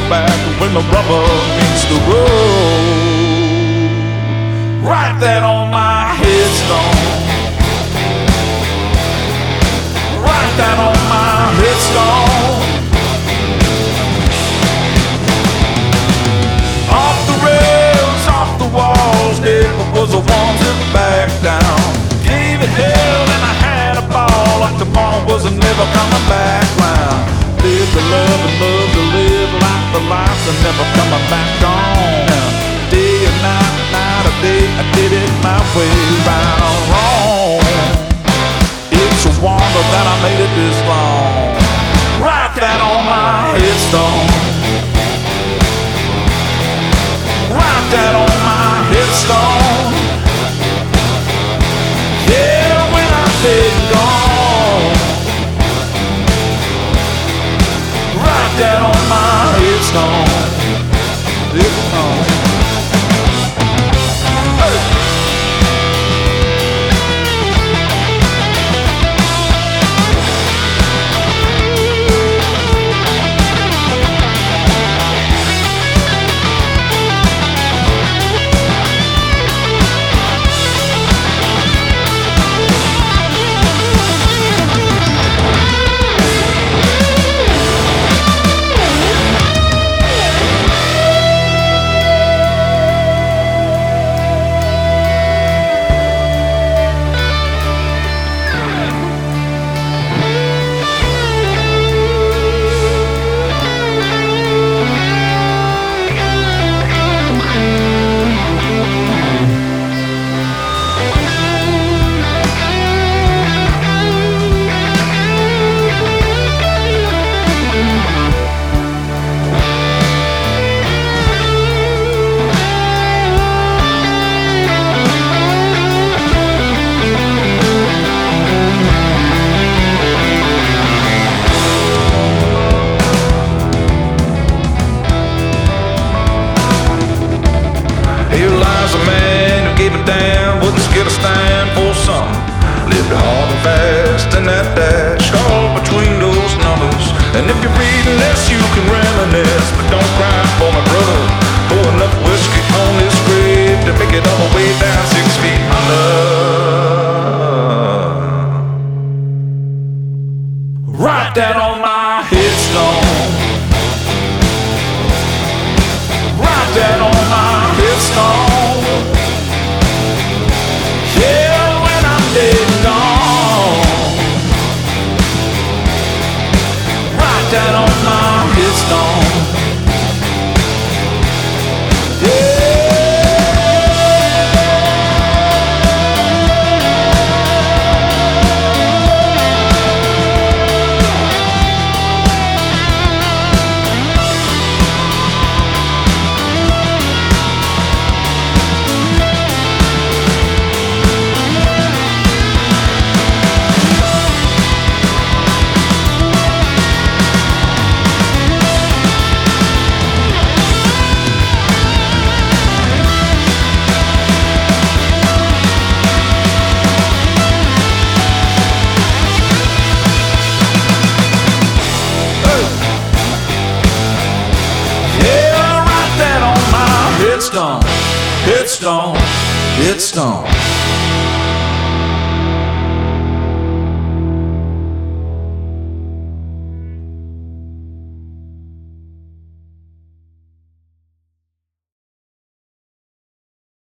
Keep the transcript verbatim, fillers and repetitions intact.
back when the rubber meets the road. Write that on my headstone. Write that on my headstone. Off the rails, off the walls, never was a one to back down. Gave it hell and I had a ball, like tomorrow was never coming back round. Live to love and love to live like the lives are never coming back on. Day and night, night or day, I did it my way, right or wrong. It's a wonder that I made it this long. Write that on my headstone. Write that on my headstone. Yeah, when I'm dead and gone. Write that on my headstone. Headstone. Hey. Here lies a man who gave a damn, wouldn't scared to stand for something. Lived hard and fast in that dash, all between those numbers. And if you're reading this, you can reminisce, but don't cry for my brother. Pour enough whiskey on this grave to make it all the way down six feet under. Write that on my headstone. Write that on my headstone. Yeah, when I'm dead and gone. Write that on my headstone. Headstone, headstone, headstone.